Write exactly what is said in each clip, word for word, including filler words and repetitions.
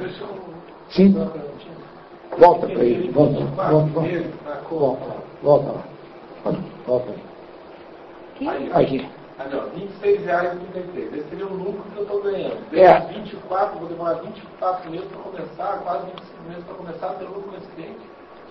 Sim. Volta para ele. Volta. Volta. Volta. Volta lá. Volta aí. Aqui. Ah, não, vinte e seis reais e trinta e três. Esse seria o lucro que eu estou ganhando. É. vinte e quatro, vou demorar vinte e quatro meses para começar, quase vinte e cinco meses para começar a ter lucro nesse cliente.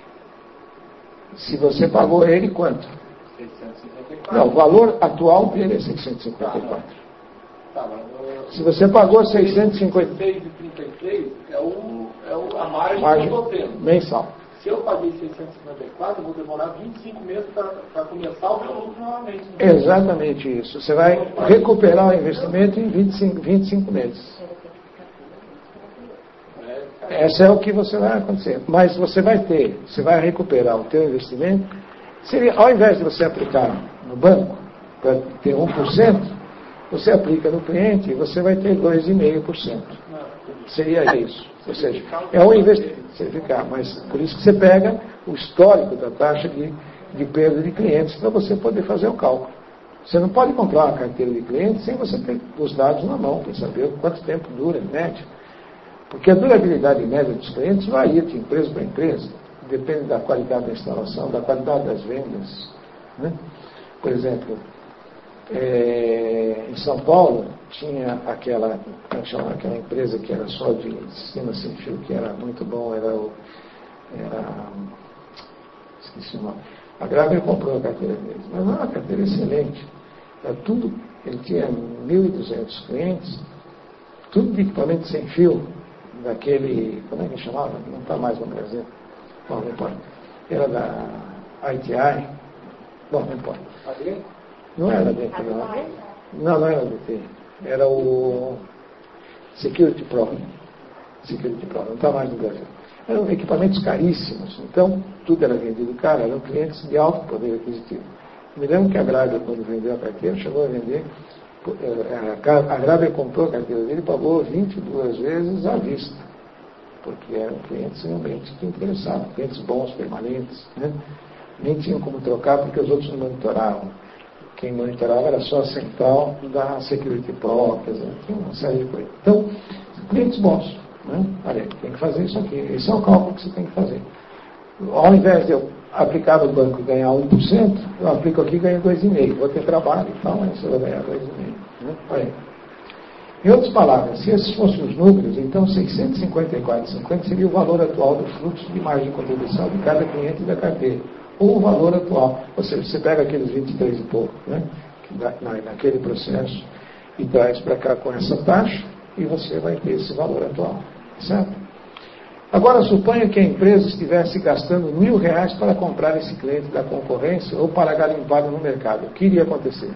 Se você pagou ele, quanto? seiscentos e cinquenta e quatro. Não, o valor atual dele é seiscentos e cinquenta e quatro. Tá, mas eu... Se você pagou seiscentos e cinquenta e seis e trinta e três é, o, é o, a margem, margem que eu estou tendo. mensal. Se eu paguei seiscentos e cinquenta e quatro, eu vou demorar vinte e cinco meses para começar o meu lucro novamente. Né? Exatamente isso. Você vai recuperar o investimento em vinte e cinco, vinte e cinco meses. Esse é o que você vai acontecer. Mas você vai ter, você vai recuperar o teu investimento. Seria, ao invés de você aplicar no banco para ter um por cento, você aplica no cliente e você vai ter dois vírgula cinco por cento. Seria isso. Ou seja, é um investimento. Mas por isso que você pega o histórico da taxa de, de perda de clientes para você poder fazer o cálculo. Você não pode comprar uma carteira de clientes sem você ter os dados na mão, para saber quanto tempo dura, em média. Porque a durabilidade média dos clientes varia de empresa para empresa. Depende da qualidade da instalação, da qualidade das vendas. Né? Por exemplo, é, em São Paulo, tinha aquela, como chama, aquela empresa que era só de sistema sem fio, que era muito bom, era o... Era, esqueci o nome. A Grávia comprou a carteira deles, mas era uma carteira excelente. Era tudo, ele tinha mil e duzentos clientes, tudo de equipamento sem fio, daquele, como é que chamava? Não está mais no Brasil. Bom, não importa. Era da I T I. Bom, não importa. Não era da D T, não. Não, não era da D T. Era o Security Pro. Security Pro, não está mais no Brasil. Eram equipamentos caríssimos, então tudo era vendido caro, eram clientes de alto poder aquisitivo. Me lembro que a Grávia, quando vendeu a carteira, chegou a vender, a Grávia comprou a carteira dele e pagou vinte e duas vezes à vista, porque eram clientes realmente que interessavam, clientes bons, permanentes, né? Nem tinham como trocar porque os outros não monitoravam. Quem monitorava era só a central da Security Pro, quer dizer, tinha uma série de coisas. Então, clientes bons. Né? Olha, tem que fazer isso aqui. Esse é o cálculo que você tem que fazer. Ao invés de eu aplicar no banco e ganhar um por cento, eu aplico aqui e ganho dois vírgula cinco por cento. Vou ter trabalho e tal, mas você vai ganhar dois vírgula cinco por cento. Né? Olha. Em outras palavras, se esses fossem os números, então seiscentos e cinquenta e quatro vírgula cinquenta seria o valor atual do fluxo de margem de contribuição de cada cliente da carteira. Ou o valor atual. Ou seja, você pega aqueles vinte e três e pouco, né? naquele processo, e traz para cá com essa taxa, e você vai ter esse valor atual. Certo? Agora, suponha que a empresa estivesse gastando mil reais para comprar esse cliente da concorrência ou para garimpá-lo no mercado. O que iria acontecer?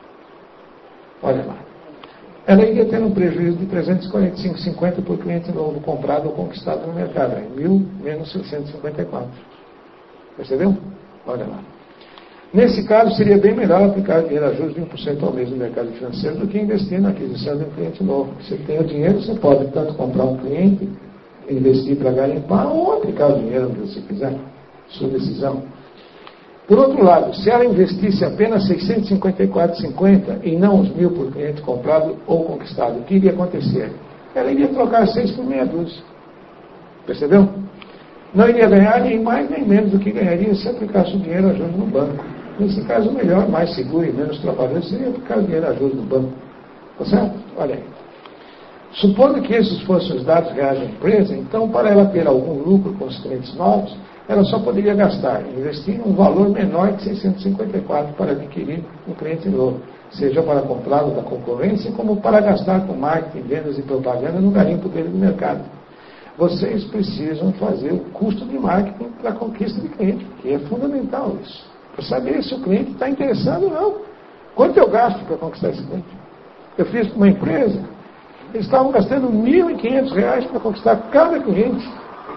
Olha lá. Ela iria ter um prejuízo de trezentos e quarenta e cinco vírgula cinquenta por cliente novo comprado ou conquistado no mercado. É mil menos seiscentos e cinquenta e quatro. Percebeu? Olha lá. Nesse caso, seria bem melhor aplicar dinheiro a juros de um por cento ao mês no mercado financeiro do que investir na aquisição de um cliente novo. Você tem o dinheiro, você pode tanto comprar um cliente, investir para garimpar, ou aplicar o dinheiro onde você quiser. Sua decisão. Por outro lado, se ela investisse apenas seiscentos e cinquenta e quatro vírgula cinquenta e não os mil por cliente comprado ou conquistado, o que iria acontecer? Ela iria trocar seis por meia dúzia. Percebeu? Não iria ganhar nem mais nem menos do que ganharia se aplicasse o dinheiro a juros no banco. Nesse caso, melhor, mais seguro e menos trabalhoso seria aplicar o dinheiro a juros no banco. Tá certo? Olha aí. Supondo que esses fossem os dados reais da empresa, então, para ela ter algum lucro com os clientes novos, ela só poderia gastar, investir um valor menor de seiscentos e cinquenta e quatro para adquirir um cliente novo, seja para comprá-lo da concorrência, como para gastar com marketing, vendas e propaganda no garimpo dele no mercado. Vocês precisam fazer o custo de marketing para a conquista de cliente, que é fundamental isso. Para saber se o cliente está interessado ou não. Quanto eu gasto para conquistar esse cliente? Eu fiz para uma empresa, eles estavam gastando mil e quinhentos reais para conquistar cada cliente.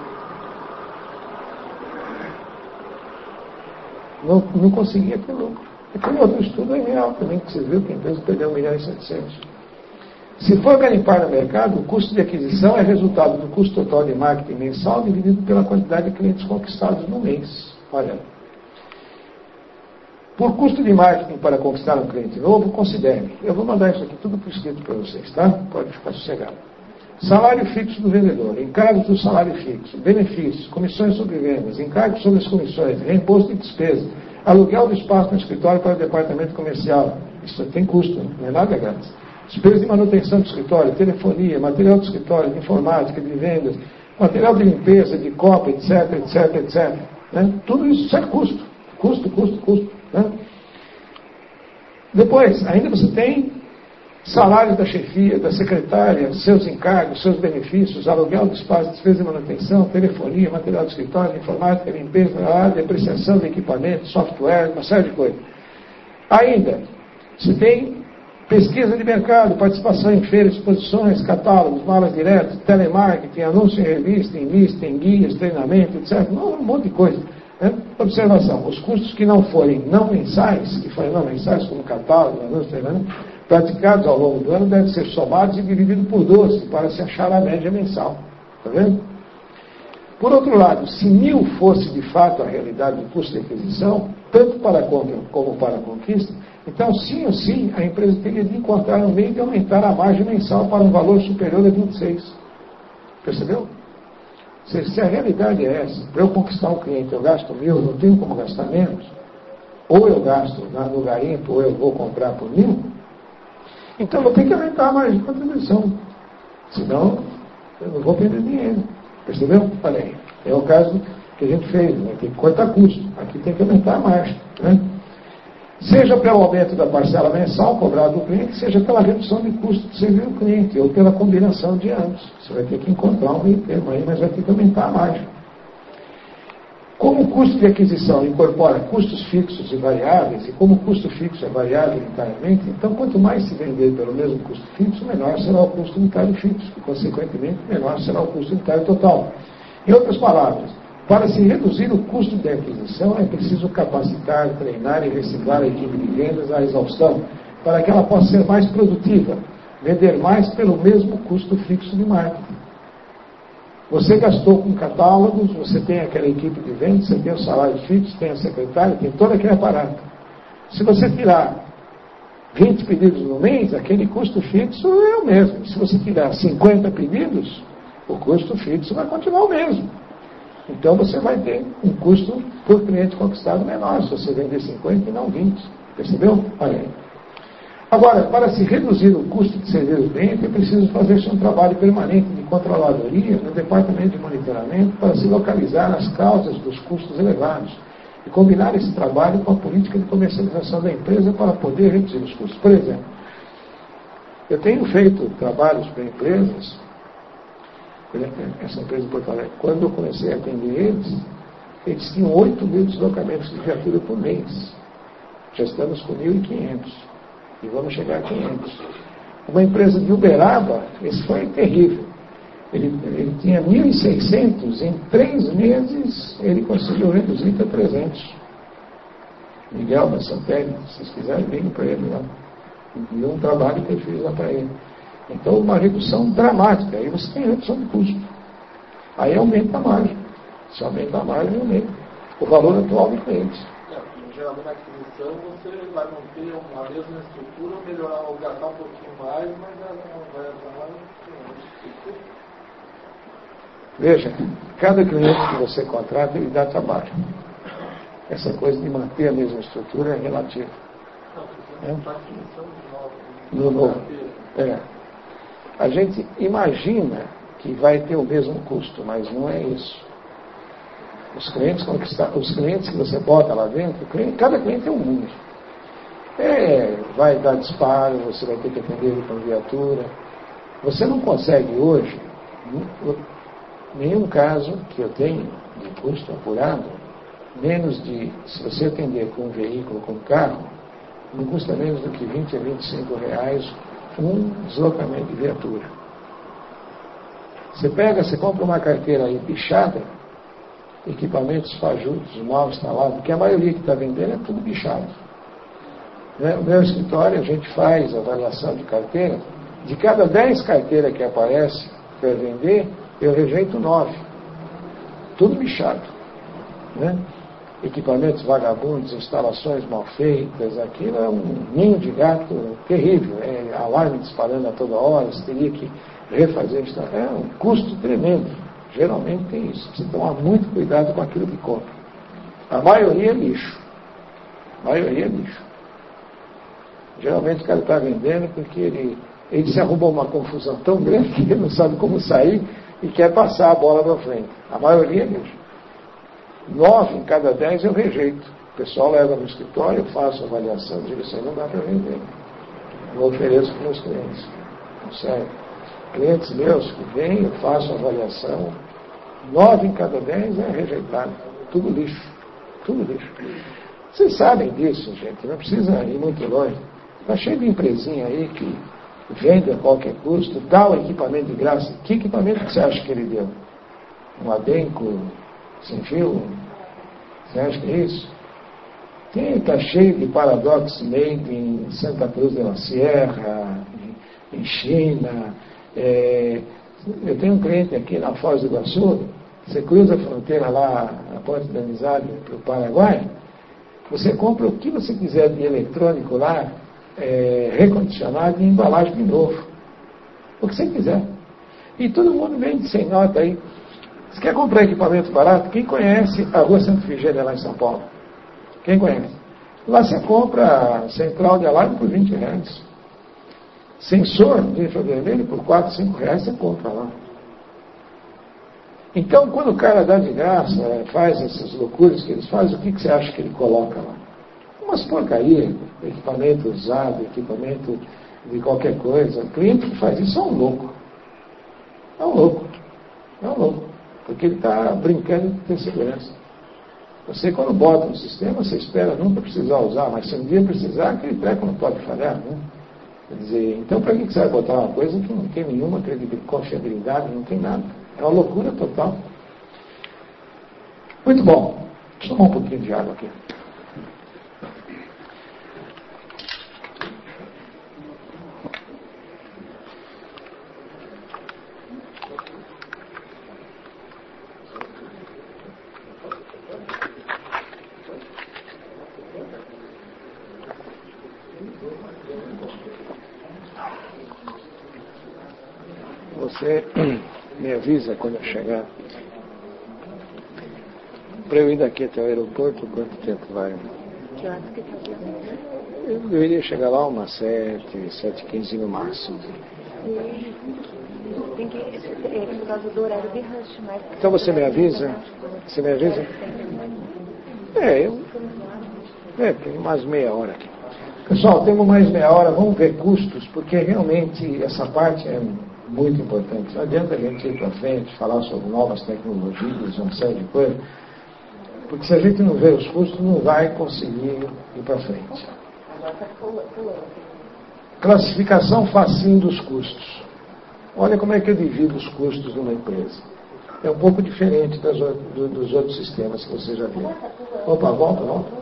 Não, não conseguia ter lucro. Aquele outro estudo é real também, que você viu que a empresa perdeu um milhão e setecentos. Se for garimpar no mercado, o custo de aquisição é resultado do custo total de marketing mensal dividido pela quantidade de clientes conquistados no mês. Olha. Por custo de marketing para conquistar um cliente novo, considere. Eu vou mandar isso aqui tudo por escrito para vocês, tá? Pode ficar sossegado. Salário fixo do vendedor, encargos do salário fixo, benefícios, comissões sobre vendas, encargos sobre as comissões, reembolso de despesas, aluguel do espaço no escritório para o departamento comercial. Isso tem custo, não é nada grátis. Despesas de manutenção do escritório, telefonia, material do escritório, de informática, de vendas, material de limpeza, de copa, etc, etc, etc. Né? Tudo isso é custo. Custo, custo, custo. Né? Depois, ainda você tem salário da chefia, da secretária, seus encargos, seus benefícios, aluguel do espaço, despesa de manutenção, telefonia, material do escritório, informática, limpeza, depreciação de equipamento, software, uma série de coisas. Ainda, você tem pesquisa de mercado, participação em feiras, exposições, catálogos, malas diretas, telemarketing, anúncio em revista, em lista, em guias, treinamento, etcétera. Um monte de coisa. Né? Observação, os custos que não forem não mensais, que forem não mensais, como catálogo, anúncio, treinamento, praticados ao longo do ano, devem ser somados e divididos por doze, para se achar a média mensal. Está vendo? Por outro lado, se mil fosse de fato a realidade do custo de aquisição, tanto para a compra como para a conquista, então, sim ou sim, a empresa teria de encontrar um meio de aumentar a margem mensal para um valor superior a vinte e seis. Percebeu? Se, se a realidade é essa, para eu conquistar um cliente eu gasto mil, não tenho como gastar menos, ou eu gasto na, no garimpo, ou eu vou comprar por mil, então eu vou ter que aumentar a margem de contribuição. Senão, eu não vou perder dinheiro. Percebeu? Olha aí. É o caso que a gente fez, né? Tem que cortar custo. Aqui tem que aumentar a margem. Né? Seja pelo aumento da parcela mensal cobrada do cliente, seja pela redução de custo de servir o cliente, ou pela combinação de ambos. Você vai ter que encontrar um meio termo aí, mas vai ter que aumentar a margem. Como o custo de aquisição incorpora custos fixos e variáveis, e como o custo fixo é variável inteiramente, então quanto mais se vender pelo mesmo custo fixo, menor será o custo unitário fixo, e consequentemente menor será o custo unitário total. Em outras palavras, para se reduzir o custo de aquisição, é preciso capacitar, treinar e reciclar a equipe de vendas à exaustão, para que ela possa ser mais produtiva, vender mais pelo mesmo custo fixo de marketing. Você gastou com catálogos, você tem aquela equipe de vendas, você tem o salário fixo, tem a secretária, tem todo aquele aparato. Se você tirar vinte pedidos no mês, aquele custo fixo é o mesmo. Se você tirar cinquenta pedidos, o custo fixo vai continuar o mesmo. Então você vai ter um custo por cliente conquistado menor, se você vender cinquenta e não vinte. Percebeu? Olha aí. Agora, para se reduzir o custo de servir o cliente, é preciso fazer-se um trabalho permanente de controladoria no departamento de monitoramento para se localizar as causas dos custos elevados e combinar esse trabalho com a política de comercialização da empresa para poder reduzir os custos. Por exemplo, eu tenho feito trabalhos para empresas, essa empresa de Porto Alegre, quando eu comecei a atender eles, eles tinham oito mil deslocamentos de viatura por mês. Já estamos com mil e quinhentos. E vamos chegar a quinhentos. Uma empresa de Uberaba, esse foi terrível. Ele, ele tinha mil e seiscentos, em três meses ele conseguiu reduzir para trezentos. Miguel da Santelli, se vocês quiserem, venham para ele lá. E um trabalho que eu fiz lá para ele. Então, uma redução dramática. Aí você tem redução de custo. Aí aumenta a margem. Se aumenta a margem, aumenta o valor atual do cliente. Geralmente na aquisição você vai manter a mesma estrutura, melhorar ou gastar um pouquinho mais, mas não vai entrar mais. Veja, cada cliente que você contrata, ele dá trabalho. Essa coisa de manter a mesma estrutura é relativa. Não, é? Aquisição de novo. No novo. É. A gente imagina que vai ter o mesmo custo, mas não é isso. Os clientes, os clientes que você bota lá dentro, cliente, cada cliente é um mundo. É, vai dar disparo, você vai ter que atender ele com viatura. Você não consegue hoje, nenhum caso que eu tenho de custo apurado, menos de, se você atender com um veículo, com um carro, não custa menos do que vinte a vinte e cinco reais um deslocamento de viatura. Você pega, você compra uma carteira aí bichada, equipamentos fajutos, móveis instalados, porque a maioria que está vendendo é tudo bichado. Né? No meu escritório, a gente faz avaliação de carteira. De cada dez carteiras que aparecem para vender, eu rejeito nove. Tudo bichado. Né? equipamentos vagabundos, instalações mal feitas, aquilo é um ninho de gato terrível, é alarme disparando a toda hora, você teria que refazer isso, é um custo tremendo, geralmente tem isso, você tomar muito cuidado com aquilo que compra. A maioria é lixo, a maioria é lixo. Geralmente o cara está vendendo porque ele, ele se arrumou uma confusão tão grande que ele não sabe como sair e quer passar a bola para frente. A maioria é lixo. Nove em cada dez eu rejeito. O pessoal leva no escritório, eu faço avaliação, digo assim, não dá para vender. Eu ofereço para os meus clientes. Não sério. Clientes meus que vêm, eu faço avaliação. Nove em cada dez é rejeitado. Tudo lixo. Tudo lixo. Vocês sabem disso, gente. Não precisa ir muito longe. Está cheio de empresinha aí que vende a qualquer custo, dá o equipamento de graça. Que equipamento que você acha que ele deu? Um Adenco sem fio? Você acha que é isso? Está cheio de Paradox made em Santa Cruz de la Sierra, em China. É, eu tenho um cliente aqui na Foz do Iguaçu, você cruza a fronteira lá, a Ponte da Amizade, para o Paraguai, você compra o que você quiser de eletrônico lá, é, recondicionado e embalagem de novo. O que você quiser. E todo mundo vende sem nota aí. Você quer comprar equipamento barato? Quem conhece a Rua Santa Efigênia lá em São Paulo? Quem conhece? Lá você compra central de alarme por vinte reais. Sensor de infravermelho por quatro, cinco reais você compra lá. Então, quando o cara dá de graça, faz essas loucuras que eles fazem, o que, que você acha que ele coloca lá? Umas porcarias, equipamento usado, equipamento de qualquer coisa. O cliente que faz isso é um louco. É um louco. É um louco. Porque ele está brincando de ter segurança. Você, quando bota no sistema, você espera nunca precisar usar, mas se um dia precisar, aquele treco não pode falhar, né? Quer dizer, então para que você vai botar uma coisa que não tem nenhuma confiabilidade, não tem nada? É uma loucura total. Muito bom. Deixa eu tomar um pouquinho de água aqui. Você me avisa quando eu chegar. Para eu ir daqui até o aeroporto, quanto tempo vai? Que horas que está? Eu deveria chegar lá umas sete, sete e quinze no máximo. Tem que, é por causa do horário de rush, mas... Então você me avisa? Você me avisa? É, eu... É, tem mais meia hora aqui. Pessoal, temos mais meia hora, vamos ver custos, porque realmente essa parte é muito importante. Não adianta a gente ir para frente, falar sobre novas tecnologias, uma série de coisas, porque se a gente não vê os custos, não vai conseguir ir para frente. Classificação facinho dos custos. Olha como é que eu divido os custos numa empresa. É um pouco diferente das, do, dos outros sistemas que você já viu. Opa, volta, volta.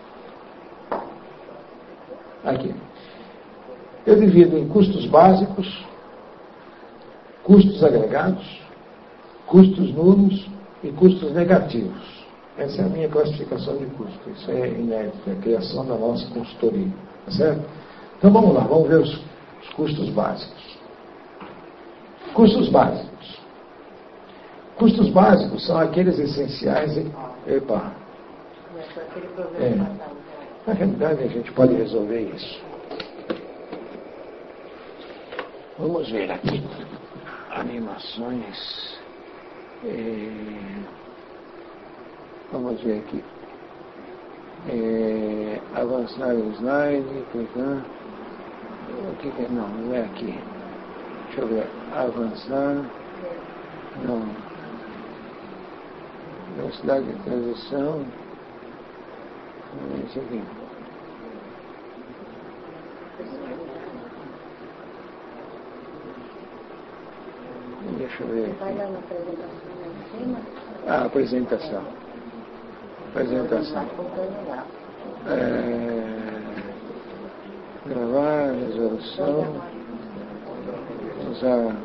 Aqui. Eu divido em custos básicos, custos agregados, custos nulos e custos negativos. Essa é a minha classificação de custo. Isso é inédito, é a criação da nossa consultoria. Tá certo? Então vamos lá, vamos ver os, os custos básicos. Custos básicos. Custos básicos são aqueles essenciais. E, epa. É, na realidade a gente pode resolver isso. Vamos ver aqui. Animações. É, vamos ver aqui. É, avançar o slide, clicar. O que, que é? Não, não é aqui. Deixa eu ver. Avançar. Não. Velocidade de transição. Isso aqui. Deixa eu ver aqui. Vai lá na apresentação lá em cima? Ah, apresentação. Apresentação. É, gravar, resolução, usar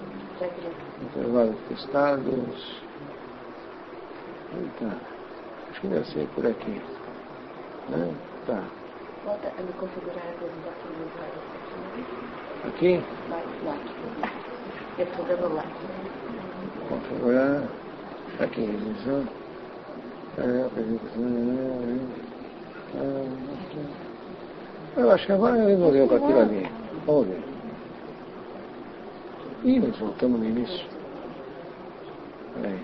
intervalos testados. Eita. Acho que deve ser por aqui. Né? Tá. Volta a me configurar a apresentação do usuário. Aqui? Vai, lá. Eu estou dando lá. Configurar. Aqui, isso. É, apresentação. Eu acho que agora eu resolveu com aquilo ali. Vamos ver. Ih, nós voltamos no início. Peraí.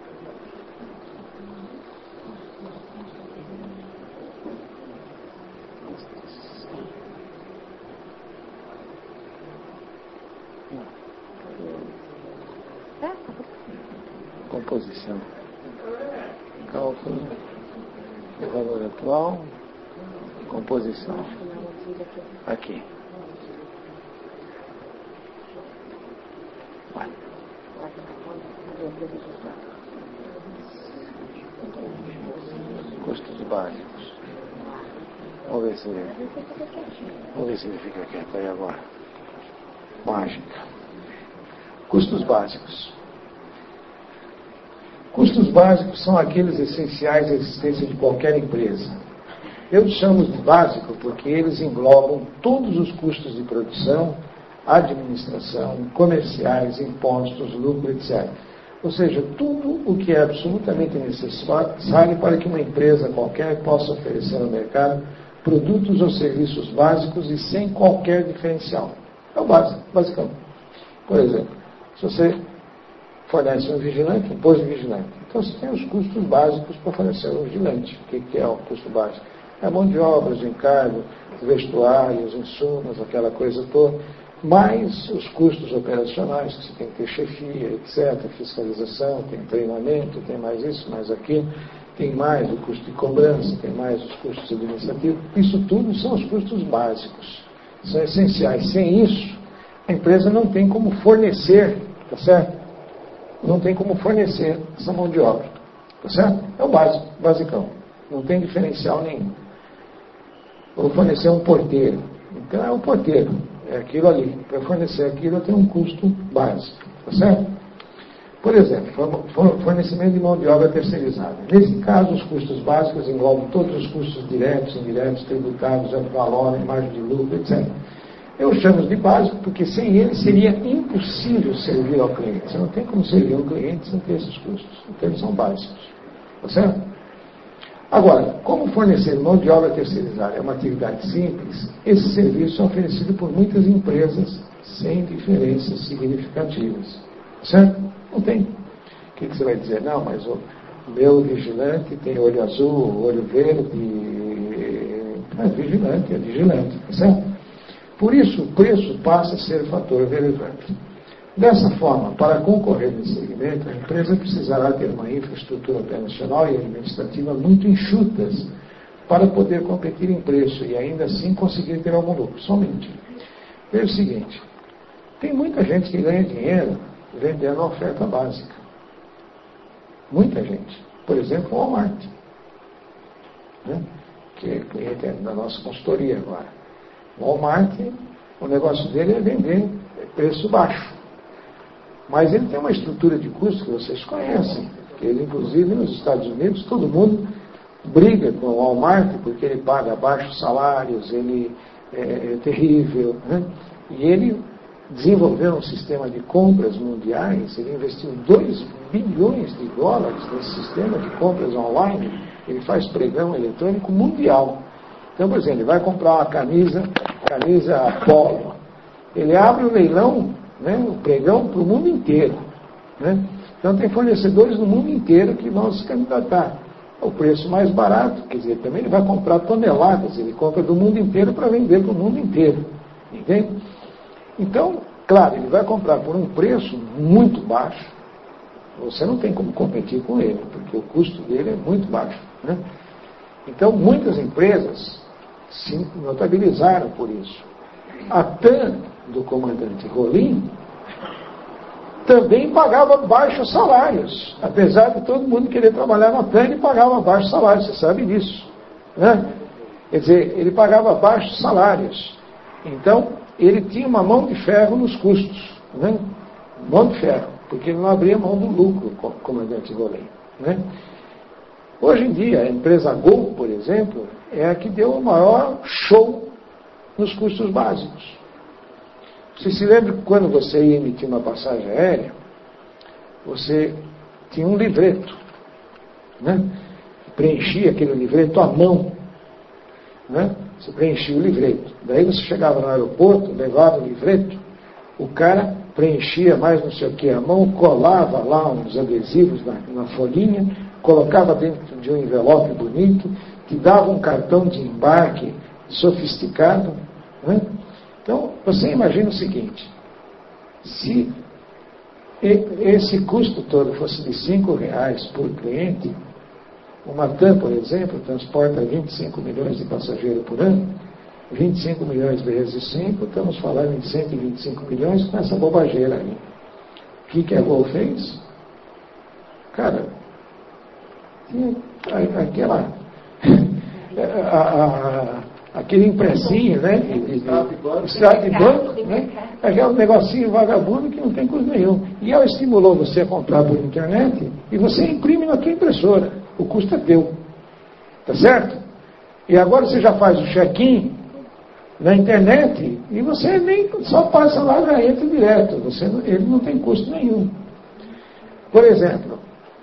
Composição. Cálculo. O valor atual. Composição. Aqui. Vai. Custos básicos. Vamos ver se ele, vamos ver se ele fica quieto aí agora. Mágica. Custos básicos. Custos básicos são aqueles essenciais à existência de qualquer empresa. Eu chamo de básico porque eles englobam todos os custos de produção, administração, comerciais, impostos, lucro, etcétera. Ou seja, tudo o que é absolutamente necessário para que uma empresa qualquer possa oferecer ao mercado produtos ou serviços básicos e sem qualquer diferencial. É o básico, basicão. Por exemplo, se você fornece um vigilante, um posto de vigilante, então você tem os custos básicos para fornecer um vigilante. O que é o custo básico? É a mão de obra, os encargos, os vestuários, os insumos, aquela coisa toda, mais os custos operacionais, que você tem que ter chefia, etcétera, fiscalização, tem treinamento, tem mais isso, mais aquilo, tem mais o custo de cobrança, tem mais os custos administrativos. Isso tudo são os custos básicos, são essenciais. Sem isso, a empresa não tem como fornecer, tá certo? Não tem como fornecer essa mão de obra, tá certo? É o básico, basicão. Não tem diferencial nenhum. Vou fornecer um porteiro. Então é um porteiro. É aquilo ali. Para fornecer aquilo tem um custo básico. Tá certo? Por exemplo, fornecimento de mão de obra terceirizada. Nesse caso, os custos básicos englobam todos os custos diretos, indiretos, tributários, valor, margem de lucro, etcétera. Eu chamo de básico porque sem ele seria impossível servir ao cliente. Você não tem como servir ao cliente sem ter esses custos. Então eles são básicos. Tá certo? Agora, como fornecer mão de obra terceirizada é uma atividade simples, esse serviço é oferecido por muitas empresas sem diferenças significativas. Certo? Não tem. O que você vai dizer? Não, mas o meu vigilante tem olho azul, olho verde. É vigilante, é vigilante. Certo? Por isso, o preço passa a ser fator relevante. Dessa forma, para concorrer nesse segmento, a empresa precisará ter uma infraestrutura operacional e administrativa muito enxutas para poder competir em preço e ainda assim conseguir ter algum lucro. Somente. Veja o seguinte, tem muita gente que ganha dinheiro vendendo a oferta básica. Muita gente. Por exemplo, o Walmart, né? Que é cliente da nossa consultoria agora. O Walmart, o negócio dele é vender preço baixo. Mas ele tem uma estrutura de custo que vocês conhecem. Que ele, inclusive, nos Estados Unidos, todo mundo briga com o Walmart porque ele paga baixos salários, ele é, é terrível. Né? E ele desenvolveu um sistema de compras mundiais, ele investiu dois bilhões de dólares nesse sistema de compras online. Ele faz pregão eletrônico mundial. Então, por exemplo, ele vai comprar uma camisa, camisa polo. Ele abre o leilão, né, o pregão para o mundo inteiro. Né? Então tem fornecedores no mundo inteiro que vão se candidatar. O preço mais barato, quer dizer, também ele vai comprar toneladas, ele compra do mundo inteiro para vender para o mundo inteiro. Entende? Então, claro, ele vai comprar por um preço muito baixo. Você não tem como competir com ele, porque o custo dele é muito baixo. Né? Então, muitas empresas se notabilizaram por isso. A TAM do comandante Rolim também pagava baixos salários. Apesar de todo mundo querer trabalhar na TAM, ele pagava baixos salários, você sabe disso. Né? Quer dizer, ele pagava baixos salários. Então, ele tinha uma mão de ferro nos custos. Né? Mão de ferro, porque ele não abria mão do lucro, o comandante Rolim. Né? Hoje em dia, a empresa Gol, por exemplo, é a que deu o maior show nos custos básicos. Você se lembra que quando você ia emitir uma passagem aérea, você tinha um livreto, né? Preenchia aquele livreto à mão, né? Você preenchia o livreto. Daí você chegava no aeroporto, levava o livreto, o cara preenchia mais não sei o que à mão, colava lá uns adesivos na, na folhinha, colocava dentro de um envelope bonito, que dava um cartão de embarque sofisticado, né? Então, você imagina o seguinte, se esse custo todo fosse de cinco reais por cliente, uma TAM, por exemplo, transporta vinte e cinco milhões de passageiros por ano, vinte e cinco milhões vezes cinco, estamos falando em cento e vinte e cinco milhões com essa bobageira aí. O que, que a Gol fez? Cara, tinha aquela... a, a, aquele impressinho, né? Extrato de banco, né? Aquele negocinho vagabundo que não tem custo nenhum. E ela estimulou você a comprar por internet e você imprime na tua impressora. O custo é teu. Tá certo? E agora você já faz o check-in na internet e você nem só passa lá, já entra direto. Você, ele não tem custo nenhum. Por exemplo,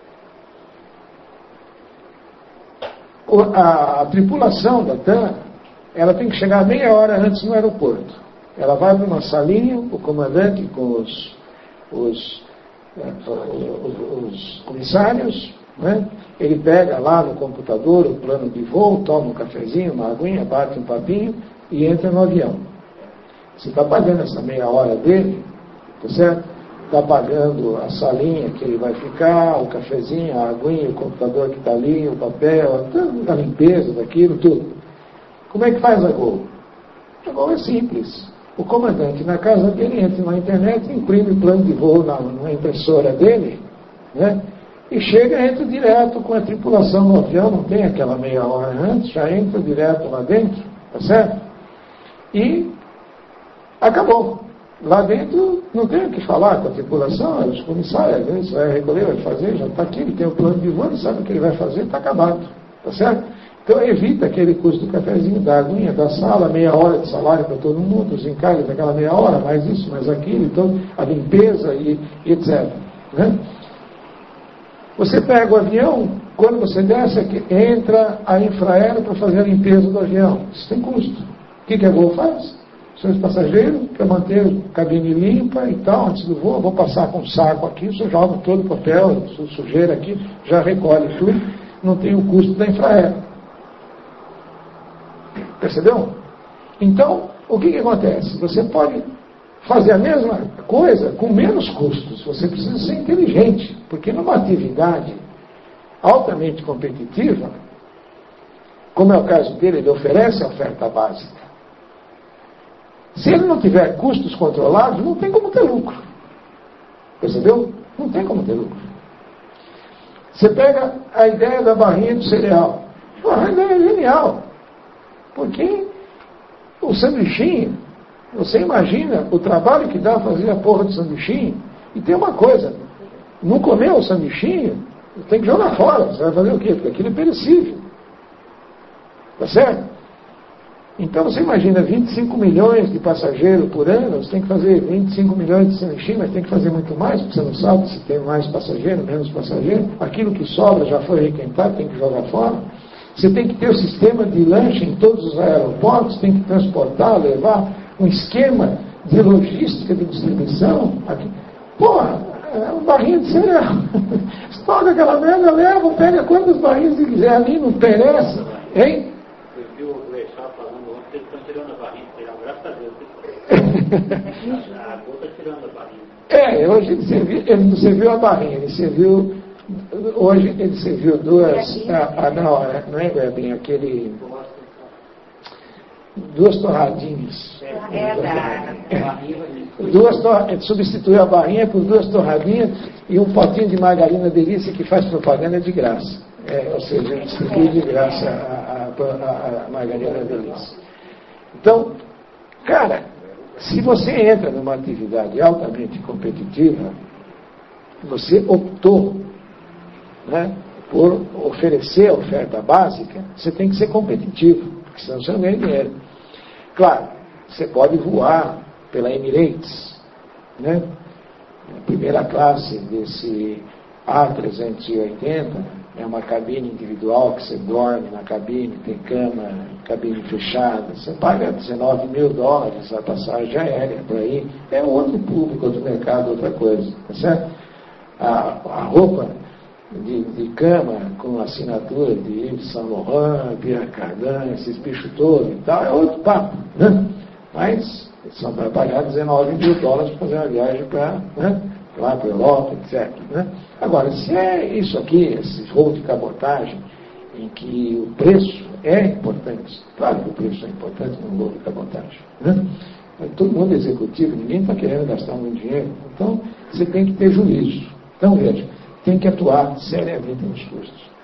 a, a tripulação da TAM, ela tem que chegar meia hora antes no aeroporto. Ela vai para uma salinha, o comandante com os, os, os, os comissários, né? Ele pega lá no computador o plano de voo, toma um cafezinho, uma aguinha, bate um papinho e entra no avião. Você está pagando essa meia hora dele, tá certo? Está pagando a salinha que ele vai ficar, o cafezinho, a aguinha, o computador que está ali, o papel, a limpeza daquilo, tudo. Como é que faz a Gol? A Gol é simples. O comandante, na casa dele, entra na internet, imprime o plano de voo na, na impressora dele, né? E chega e entra direto com a tripulação no avião, não tem aquela meia hora antes, já entra direto lá dentro, tá certo? E acabou. Lá dentro não tem o que falar com a tripulação, os comissários, ele vai recolher, vai fazer, já está aqui, ele tem o plano de voo, ele sabe o que ele vai fazer, está acabado, tá certo? Então evita aquele custo do cafezinho, da aguinha, da sala, meia hora de salário para todo mundo, os encargos daquela meia hora, mais isso, mais aquilo, então a limpeza e, e etcétera. Né? Você pega o avião, quando você desce aqui, entra a Infraero para fazer a limpeza do avião. Isso tem custo. O que, que a Gol faz? Seus passageiros, para manter a cabine limpa e tal, antes do voo, vou passar com um saco aqui, você joga todo o papel, sujeira aqui, já recolhe tudo, não tem o custo da Infraero. Percebeu? Então, o que, que acontece? Você pode fazer a mesma coisa com menos custos. Você precisa ser inteligente, porque numa atividade altamente competitiva, como é o caso dele, ele oferece a oferta básica. Se ele não tiver custos controlados, não tem como ter lucro. Percebeu? Não tem como ter lucro. Você pega a ideia da barrinha de cereal. Pô, a ideia é genial. Porque o sanduichinho, você imagina o trabalho que dá fazer a porra do sanduichinho. E tem uma coisa, não comer o sanduichinho, tem que jogar fora. Você vai fazer o quê? Porque aquilo é perecível. Tá certo? Então você imagina vinte e cinco milhões de passageiros por ano, você tem que fazer vinte e cinco milhões de sanduichinho, mas tem que fazer muito mais, porque você não sabe se tem mais passageiro, menos passageiro. Aquilo que sobra já foi requentado, tem que jogar fora. Você tem que ter o sistema de lanche em todos os aeroportos, tem que transportar, levar um esquema de logística de distribuição. Aqui. Porra, é um barrinho de cereal. Estoura aquela merda, leva, pega quantos barrinhos você quiser ali, não perece. Hein? Eu vi o Leixar falando ontem que eles estão tirando a barrinha de cereal, graças a Deus. A Gol está tirando a barrinha. É, hoje ele serviu, ele não serviu a barrinha, ele serviu. Hoje ele serviu duas. Ah, ah, não, não é goiabinha, aquele. Duas torradinhas. É da. É. Duas torradinhas. Ele substituiu a barrinha por duas torradinhas e um potinho de margarina delícia que faz propaganda de graça. É, ou seja, ele distribui de graça a, a, a, a margarina delícia. Então, cara, se você entra numa atividade altamente competitiva, você optou, né, por oferecer a oferta básica, você tem que ser competitivo, porque senão você não ganha dinheiro. Claro, você pode voar pela Emirates, né? A primeira classe desse A trezentos e oitenta é uma cabine individual que você dorme na cabine, tem cama, cabine fechada. Você paga dezenove mil dólares a passagem aérea para ir. É outro público, outro mercado, outra coisa. Tá certo? A, a roupa de, de cama com assinatura de Yves Saint Laurent, Pierre Cardin, esses bichos todos e tal, é outro papo. Né? Mas só vai pagar dezenove mil dólares para fazer uma viagem para... Né? lá para a Europa, etcétera. Né? Agora, se é isso aqui, esse voo de cabotagem, em que o preço é importante, claro que o preço é importante no voo de cabotagem, né? Todo mundo é executivo, ninguém está querendo gastar muito dinheiro, então você tem que ter juízo. Então, veja, tem que atuar seriamente nos custos.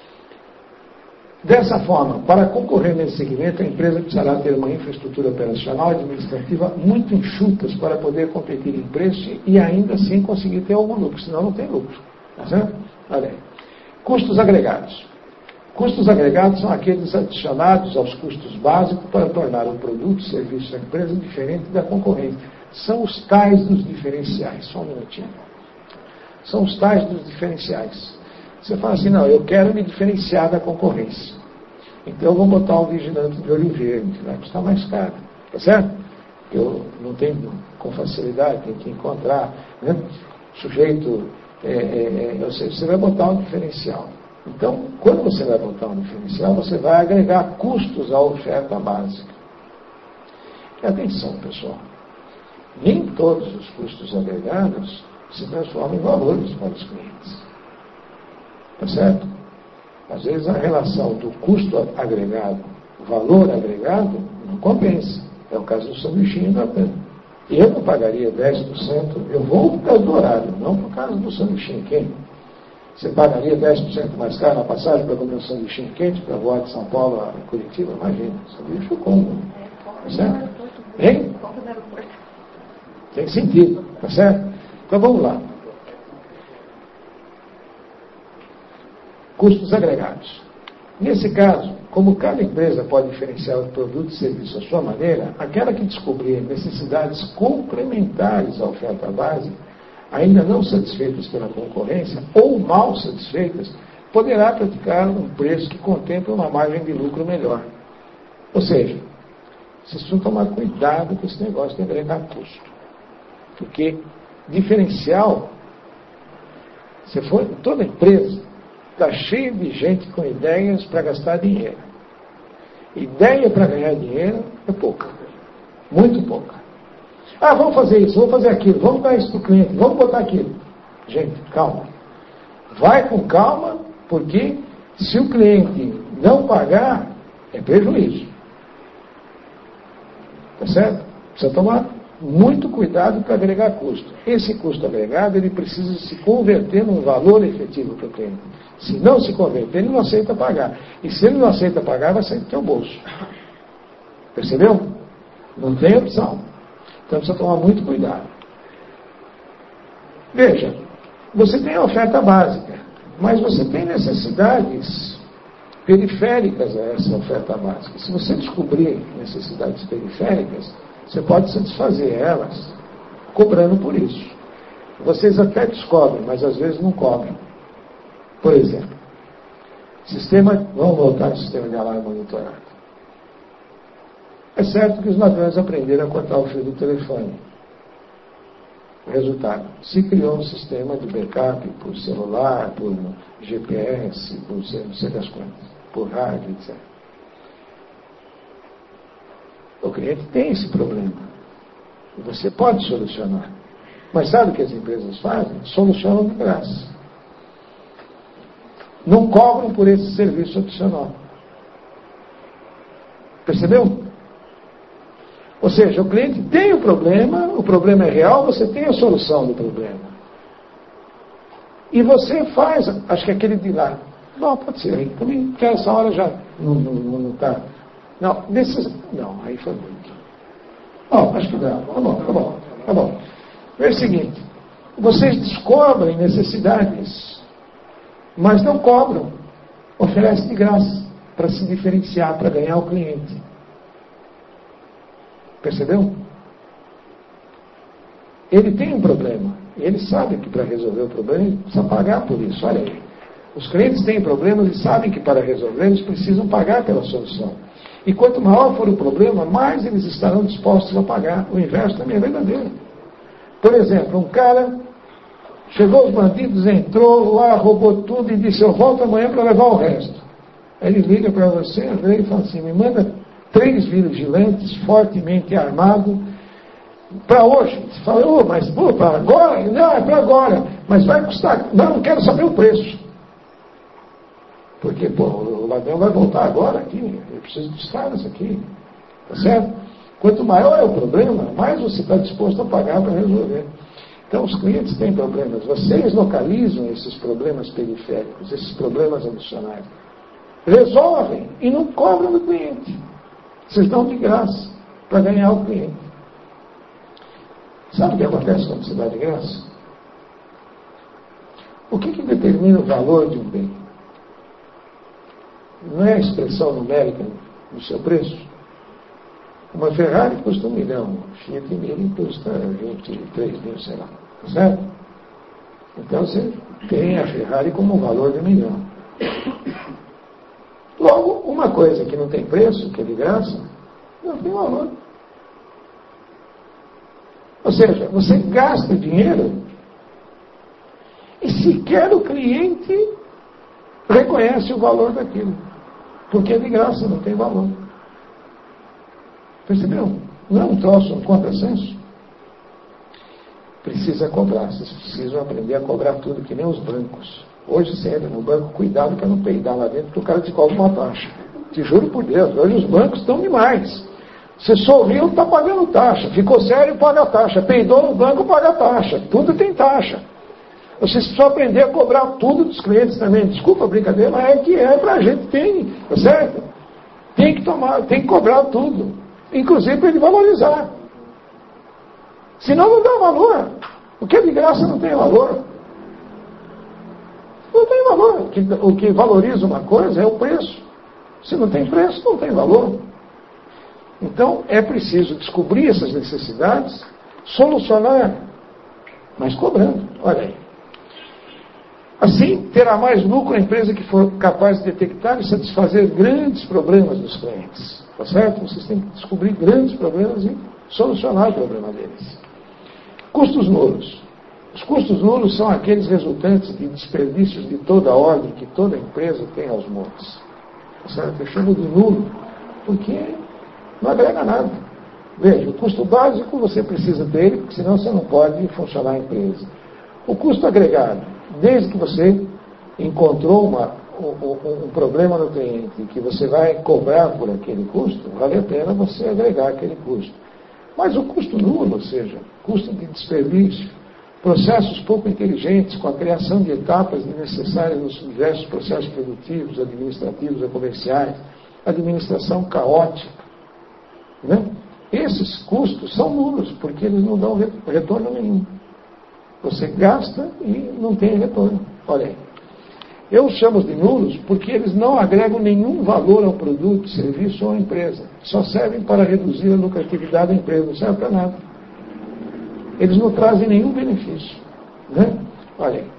Dessa forma, para concorrer nesse segmento, a empresa precisará ter uma infraestrutura operacional e administrativa muito enxutas para poder competir em preço e ainda assim conseguir ter algum lucro, senão não tem lucro. Tá certo? Olha aí. Custos agregados. Custos agregados são aqueles adicionados aos custos básicos para tornar o produto ou serviço da empresa diferente da concorrente. São os tais dos diferenciais. Só um minutinho. São os tais dos diferenciais. Você fala assim, não, eu quero me diferenciar da concorrência. Então eu vou botar um vigilante de olho verde, vai custar mais caro. Tá certo? Eu não tenho com facilidade, tenho que encontrar. Né? O sujeito, é, é, é, ou seja, você vai botar um diferencial. Então, quando você vai botar um diferencial, você vai agregar custos à oferta básica. E atenção, pessoal. Nem todos os custos agregados se transformam em valores para os clientes. Tá certo? Às vezes a relação do custo agregado, valor agregado, não compensa. É o caso do sanduichinho da Pena. Eu não pagaria dez por cento, eu vou por causa do horário, não por causa do sanduichinho quente. Você pagaria dez por cento mais caro na passagem para comer um sanduichinho quente para voar de São Paulo a Curitiba? Imagina, sanduíche eu como. Tá certo? Hein? Tem sentido, tá certo? Então vamos lá. Custos agregados. Nesse caso, como cada empresa pode diferenciar o produto e serviço à sua maneira, aquela que descobrir necessidades complementares à oferta básica, ainda não satisfeitas pela concorrência ou mal satisfeitas, poderá praticar um preço que contempla uma margem de lucro melhor. Ou seja, vocês precisam tomar cuidado com esse negócio de agregar custo. Porque diferencial, se for toda empresa, está cheio de gente com ideias para gastar dinheiro. Ideia para ganhar dinheiro é pouca. Muito pouca. Ah, vamos fazer isso, vamos fazer aquilo, vamos dar isso para o cliente, vamos botar aquilo. Gente, calma. Vai com calma, porque se o cliente não pagar, é prejuízo. Tá certo? Precisa tomar muito cuidado para agregar custo. Esse custo agregado, ele precisa se converter num valor efetivo para o cliente. Se não se converter, ele não aceita pagar. E se ele não aceita pagar, vai sair do teu bolso. Percebeu? Não tem opção. Então precisa tomar muito cuidado. Veja, você tem a oferta básica, mas você tem necessidades periféricas a essa oferta básica. Se você descobrir necessidades periféricas, você pode satisfazer elas cobrando por isso. Vocês até descobrem, mas às vezes não cobrem. Por exemplo, sistema, vamos voltar ao sistema de alarme monitorado. É certo que os ladrões aprenderam a cortar o fio do telefone. Resultado, se criou um sistema de backup por celular, por G P S, por não sei das quantas, por rádio, etcétera. O cliente tem esse problema. E você pode solucionar. Mas sabe o que as empresas fazem? Solucionam de graça. Não cobram por esse serviço adicional. Percebeu? Ou seja, o cliente tem o problema, o problema é real, você tem a solução do problema. E você faz, acho que aquele de lá. Não, pode ser aí. Também, porque essa hora já não está. Não, não, tá. Não, nesses, não, aí foi muito. Bom, acho que dá. Tá bom, tá bom, tá bom. É o seguinte, vocês descobrem necessidades mas não cobram, oferecem de graça, para se diferenciar, para ganhar o cliente. Percebeu? Ele tem um problema, ele sabe que para resolver o problema ele precisa pagar por isso. Olha aí, os clientes têm problemas e sabem que para resolver eles precisam pagar pela solução. E quanto maior for o problema, mais eles estarão dispostos a pagar. O inverso também é verdadeiro. Por exemplo, um cara chegou os bandidos, entrou lá, roubou tudo e disse: eu volto amanhã para levar o resto. Aí ele liga para você e fala assim: me manda três vigilantes fortemente armados para hoje. Você fala: oh, mas pô, para agora? Não, é para agora. Mas vai custar. Não, não quero saber o preço. Porque, pô, o ladrão vai voltar agora aqui. Eu preciso dos caras aqui. Tá certo? Quanto maior é o problema, mais você está disposto a pagar para resolver. Então, os clientes têm problemas. Vocês localizam esses problemas periféricos, esses problemas emocionais. Resolvem e não cobram do cliente. Vocês dão de graça para ganhar o cliente. Sabe o que acontece quando você dá de graça? O que, que determina o valor de um bem? Não é a expressão numérica do seu preço? Uma Ferrari custa um milhão, Fiat Mille custa vinte e três mil, sei lá. Certo? Então você tem a Ferrari como um valor de um milhão. Logo, uma coisa que não tem preço, que é de graça, não tem valor. Ou seja, você gasta dinheiro e sequer o cliente reconhece o valor daquilo. Porque é de graça, não tem valor. Percebeu? Não é um troço, um contrassenso. Precisa cobrar. Vocês precisam aprender a cobrar tudo, que nem os bancos. Hoje você entra no banco, cuidado para não peidar lá dentro, porque o cara te cobra uma taxa. Te juro por Deus, hoje os bancos estão demais. Você sorriu, está pagando taxa. Ficou sério, paga a taxa. Peidou no banco, paga a taxa. Tudo tem taxa. Vocês precisam aprender a cobrar tudo dos clientes também. Desculpa a brincadeira, mas é que é para a gente tem, tá certo? Tem que tomar, tem que cobrar tudo. Inclusive para ele valorizar. Senão não dá valor. O que é de graça não tem valor. Não tem valor. O que, o que valoriza uma coisa é o preço. Se não tem preço, não tem valor. Então, é preciso descobrir essas necessidades, solucionar, mas cobrando. Olha aí. Assim, terá mais lucro a empresa que for capaz de detectar e satisfazer grandes problemas dos clientes. Tá certo? Vocês têm que descobrir grandes problemas e solucionar o problema deles. Custos nulos. Os custos nulos são aqueles resultantes de desperdícios de toda a ordem que toda empresa tem aos montes. Tá certo? Eu chamo de nulo, porque não agrega nada. Veja, o custo básico você precisa dele, porque senão você não pode funcionar a empresa. O custo agregado, desde que você encontrou uma, um, um problema no cliente, que você vai cobrar por aquele custo, vale a pena você agregar aquele custo. Mas o custo nulo, ou seja, custo de desperdício, processos pouco inteligentes, com a criação de etapas desnecessárias nos diversos processos produtivos, administrativos e comerciais, administração caótica, né? Esses custos são nulos, porque eles não dão retorno nenhum. Você gasta e não tem retorno. Olha aí. Eu os chamo de nulos porque eles não agregam nenhum valor ao produto, serviço ou à empresa. Só servem para reduzir a lucratividade da empresa, não serve para nada. Eles não trazem nenhum benefício. Né? Olha aí.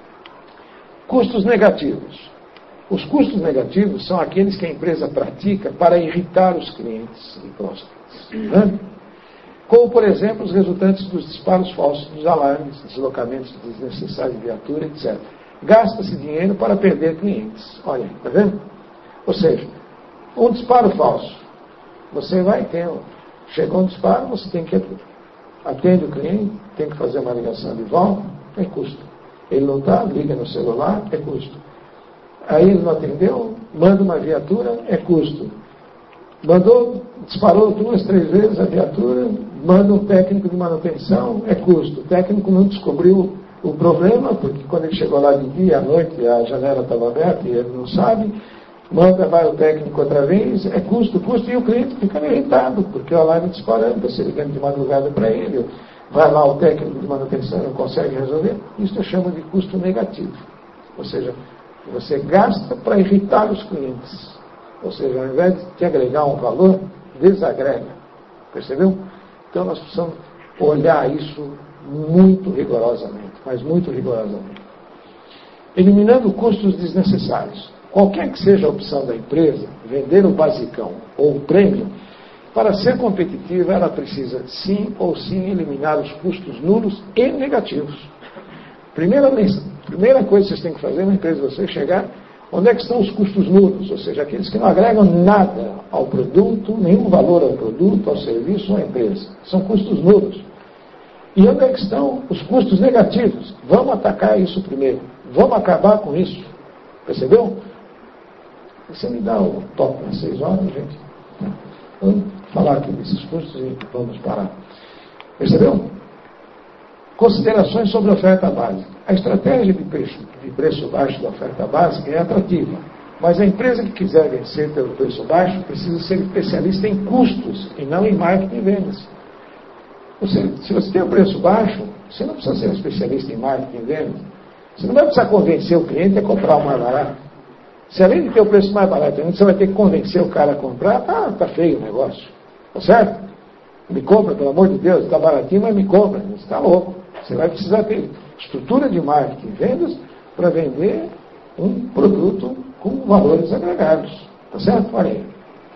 Custos negativos. Os custos negativos são aqueles que a empresa pratica para irritar os clientes e próximos. Né? Como, por exemplo, os resultantes dos disparos falsos dos alarmes, deslocamentos desnecessários de viatura, etcétera. Gasta-se dinheiro para perder clientes. Olha aí, está vendo? Ou seja, um disparo falso. Você vai ter, chegou um disparo, você tem que atender o cliente, tem que fazer uma ligação de volta, é custo. Ele não está, liga no celular, é custo. Aí ele não atendeu, manda uma viatura, é custo. Mandou, disparou duas, três vezes a viatura, manda um técnico de manutenção, é custo. O técnico não descobriu o problema, porque quando ele chegou lá de dia, à noite, a janela estava aberta e ele não sabe, manda, vai o técnico outra vez, é custo, custo, e o cliente fica irritado, porque o alarme disparando, você ligando de madrugada para ele, vai lá o técnico de manutenção e não consegue resolver. Isso eu chamo de custo negativo. Ou seja, Você gasta para irritar os clientes. Ou seja, ao invés de agregar um valor, desagrega. Percebeu? Então nós precisamos olhar isso muito rigorosamente, mas muito rigorosamente. Eliminando custos desnecessários. Qualquer que seja a opção da empresa, vender o basicão ou o prêmio, para ser competitiva, ela precisa sim ou sim eliminar os custos nulos e negativos. Primeira, primeira coisa que vocês têm que fazer na empresa, você chegar, onde é que estão os custos nulos? Ou seja, aqueles que não agregam nada ao produto, nenhum valor ao produto, ao serviço ou à empresa. São custos nulos. E onde é que estão os custos negativos? Vamos atacar isso primeiro. Vamos acabar com isso. Percebeu? Você me dá o toque às seis horas, gente? Vamos falar aqui desses custos e vamos parar. Percebeu? Considerações sobre a oferta básica. A estratégia de preço, de preço baixo da oferta básica é atrativa, mas a empresa que quiser vencer pelo preço baixo precisa ser especialista em custos e não em marketing e vendas. Ou seja, se você tem o preço baixo, você não precisa ser especialista em marketing e vendas. Você não vai precisar convencer o cliente a comprar o mais barato. Se além de ter o preço mais barato, você vai ter que convencer o cara a comprar, tá, tá feio o negócio. Tá certo? Me compra, pelo amor de Deus, está baratinho, mas me compra. Você está louco. Você vai precisar ter estrutura de marketing e vendas para vender um produto com valores agregados. Tá certo? Olha aí.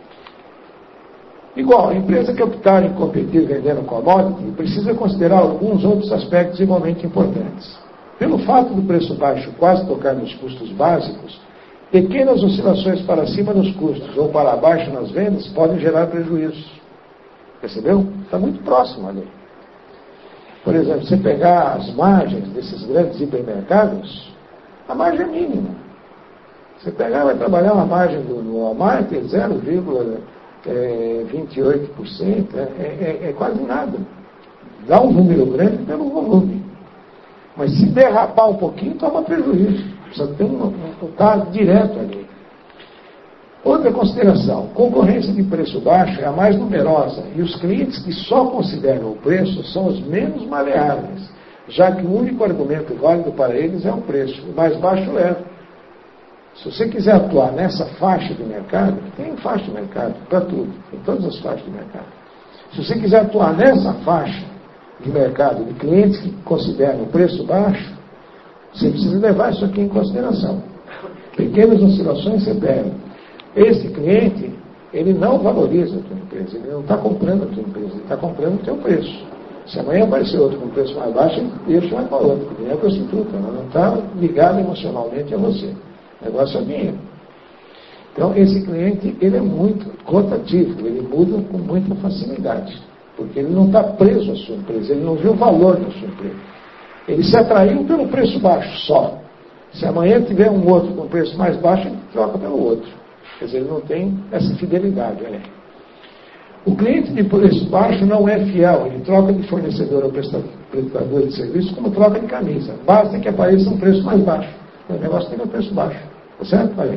Igual, a empresa que optar em competir vendendo commodity precisa considerar alguns outros aspectos igualmente importantes. Pelo fato do preço baixo quase tocar nos custos básicos, pequenas oscilações para cima nos custos ou para baixo nas vendas podem gerar prejuízos. Percebeu? Está muito próximo ali. Por exemplo, você pegar as margens desses grandes hipermercados, a margem é mínima. Você pegar e vai trabalhar uma margem do, do Walmart, é zero vírgula vinte e oito por cento, é, é, é quase nada. Dá um número grande pelo volume. Mas se derrapar um pouquinho, toma prejuízo. Precisa ter um resultado direto ali. Outra consideração, concorrência de preço baixo é a mais numerosa e os clientes que só consideram o preço são os menos maleáveis, já que o único argumento válido para eles é o preço, o mais baixo leva. Se você quiser atuar nessa faixa de mercado, tem faixa de mercado para tudo, tem todas as faixas de mercado. Se você quiser atuar nessa faixa de mercado de clientes que consideram o preço baixo, você precisa levar isso aqui em consideração. Pequenas oscilações você pega. Esse cliente, ele não valoriza a tua empresa, ele não está comprando a tua empresa, ele está comprando o teu preço. Se amanhã aparecer outro com preço mais baixo, ele deixa e vai para outro, porque nem é prostituta, ela não está ligada emocionalmente a você. O negócio é dinheiro. Então, esse cliente, ele é muito rotativo, ele muda com muita facilidade, porque ele não está preso à sua empresa, ele não viu o valor da sua empresa. Ele se atraiu pelo preço baixo só. Se amanhã tiver um outro com preço mais baixo, ele troca pelo outro. Quer dizer, ele não tem essa fidelidade. Olha. O cliente de preço baixo não é fiel, ele troca de fornecedor ou prestador de serviço como troca de camisa. Basta que apareça um preço mais baixo. O negócio tem um preço baixo. Tá certo? Olha.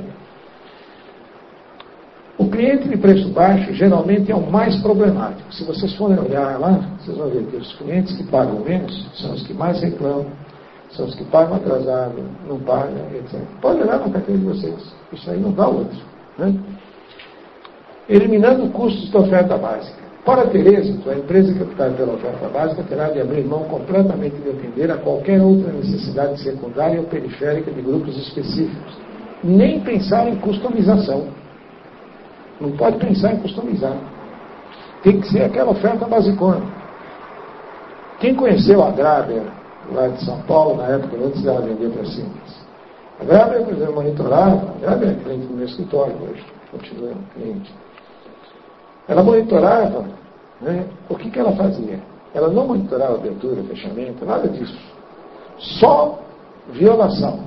O cliente de preço baixo geralmente é o mais problemático. Se vocês forem olhar lá, vocês vão ver que os clientes que pagam menos são os que mais reclamam, são os que pagam atrasado, não pagam, etcétera. Pode olhar na carteira de vocês. Isso aí não dá outro. Né? Eliminando custos da oferta básica. Para ter êxito, a empresa que optar pela oferta básica terá de abrir mão completamente de atender a qualquer outra necessidade secundária ou periférica de grupos específicos. Nem pensar em customização. Não pode pensar em customizar. Tem que ser aquela oferta basicona. Quem conheceu a Grábia, lá de São Paulo, na época, antes dela vender para Simples? A Grábia, por exemplo, monitorava, a Grábia é cliente do meu escritório hoje, continua cliente. Ela monitorava, né, o que, que ela fazia? Ela não monitorava abertura, fechamento, nada disso. Só violação.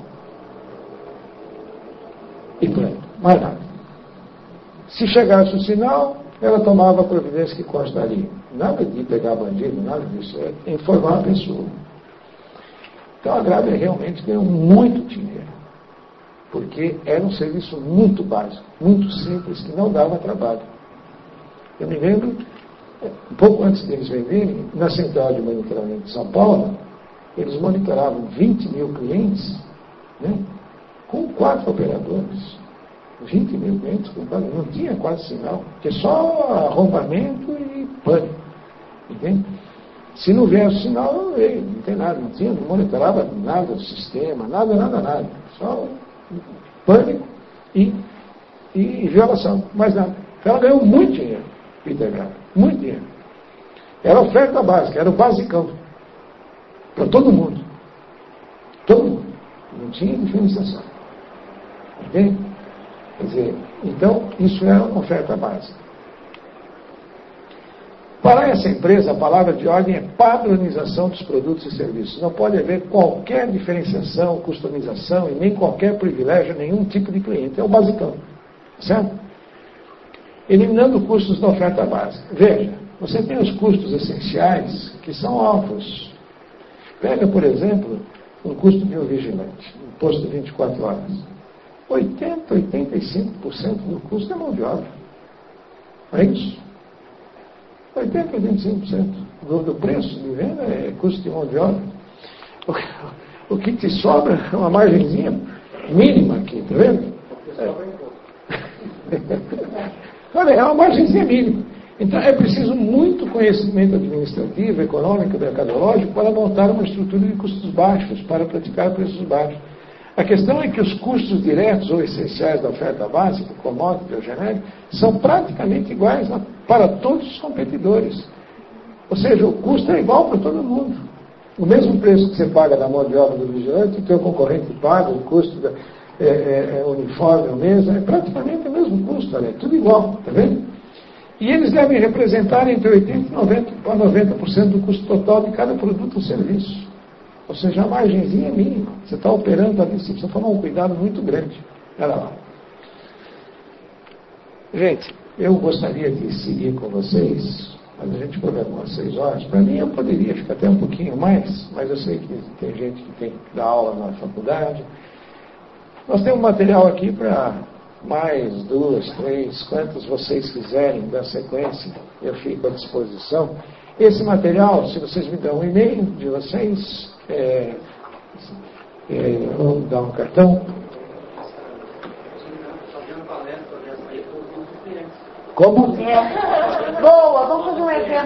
E pronto, mais nada. Se chegasse o sinal, ela tomava a providência que consta ali. Nada de pegar bandido, nada disso. É informar a pessoa. Então a Grábia realmente ganhou muito dinheiro. Porque era um serviço muito básico, muito simples, que não dava trabalho. Eu me lembro, um pouco antes deles venderem, na central de monitoramento de São Paulo, eles monitoravam vinte mil clientes, né, com quatro operadores, vinte mil clientes comprados, não tinha quase sinal, porque só arrombamento e pânico. Entende? Se não viesse sinal, não veio, não tem nada, não tinha, não monitorava nada do sistema, nada, nada, nada. Só pânico e, e violação, mais nada. Ela ganhou muito dinheiro, Integral, muito dinheiro. Era a oferta básica, era o basicão. Para todo mundo. Todo mundo. Não tinha diferenciação. Entende? Quer dizer, então, isso era uma oferta básica. Para essa empresa, a palavra de ordem é padronização dos produtos e serviços. Não pode haver qualquer diferenciação, customização e nem qualquer privilégio a nenhum tipo de cliente. É o basicão. Certo? Eliminando custos da oferta básica. Veja, você tem os custos essenciais que são altos. Pega, por exemplo, um custo de um vigilante, um posto de vinte e quatro horas. oitenta, oitenta e cinco por cento do custo é mão de obra. Não é isso? oitenta, oitenta e cinco por cento do, do preço de venda é custo de mão de obra. O, o que te sobra é uma margenzinha mínima aqui, está vendo? É. Olha, é uma margenzinha mínima. Então é preciso muito conhecimento administrativo, econômico, mercadológico para montar uma estrutura de custos baixos, para praticar preços baixos. A questão é que os custos diretos ou essenciais da oferta básica, commodity ou genérico, são praticamente iguais para todos os competidores. Ou seja, o custo é igual para todo mundo. O mesmo preço que você paga da mão de obra do vigilante, o teu concorrente paga, o custo da, é, é, é uniforme ou mesmo, é praticamente o mesmo custo, olha, é tudo igual, está vendo? E eles devem representar entre oitenta por cento e noventa por cento do custo total de cada produto ou serviço. Ou seja, a margenzinha é mínima. Você está operando ali, você precisa tomar um cuidado muito grande. Olha lá. Gente, eu gostaria de seguir com vocês, mas a gente programou às seis horas. Para mim, eu poderia ficar até um pouquinho mais, mas eu sei que tem gente que tem que dar aula na faculdade. Nós temos material aqui para mais duas, três, quantas vocês quiserem da sequência, eu fico à disposição. Esse material, se vocês me dão um e-mail de vocês, é, é, ou dar um cartão. Como? É. Boa, vamos fazer um evento.